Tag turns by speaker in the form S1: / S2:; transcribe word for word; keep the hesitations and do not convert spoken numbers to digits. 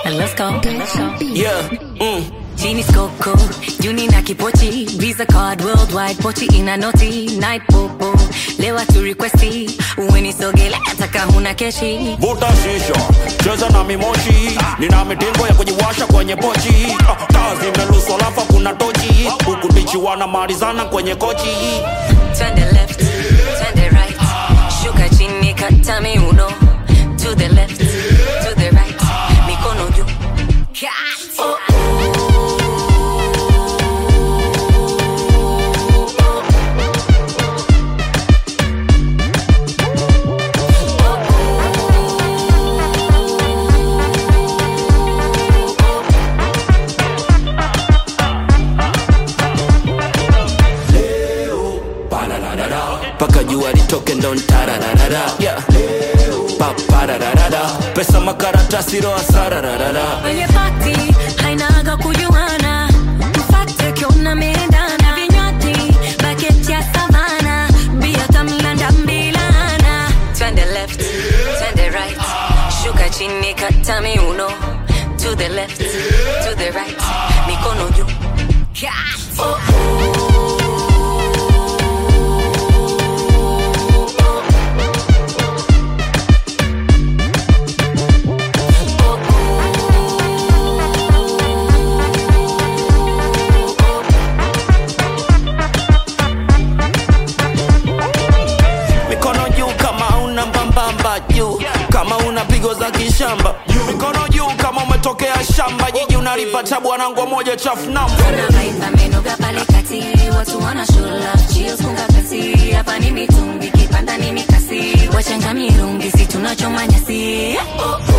S1: And let's go. Let's go.
S2: Yeah. Mm.
S1: Genies Coco, Juni na kipochi, Visa card worldwide, pochi ina noti, night popo, lewa tu requesti, uweni sogele ataka huna keshi.
S2: Vuta shisha, cheza na mimochi, nina mitingo ya kujiwasha kwenye pochi. Tazi meluso lafa kuna tochi, huku bichi wana marizana kwenye kochi.
S1: Turn the left, turn the right, shuka chini kata miuno. To the left, to the right, mikono juu. Oh.
S2: Paka jua litoke ndo ntarararara. Yeah. Paparararara. Pesa makaratasi roa sarararara.
S1: Kwenye party, hainaga kujuana. Mfate kiona meendana. Vinyati, bucket ya savana. Bia tamlanda mbilana. Turn the left, turn the right. Shuka chini kata miuno. To the left, to the right. Mikono juu. Oh, oh.
S2: Juu kama una pigo za kishamba, mikono juu kama umetokea shamba. Jiji unalipata bwana nguo moja chafu namba.
S1: Kuna vibe amenoga pale kati, watu wana show love, chills kunga kasi. Hapa ni mitungi kipanda ni mikasi, wachanga mirungi si tunachoma nyasi. Oh.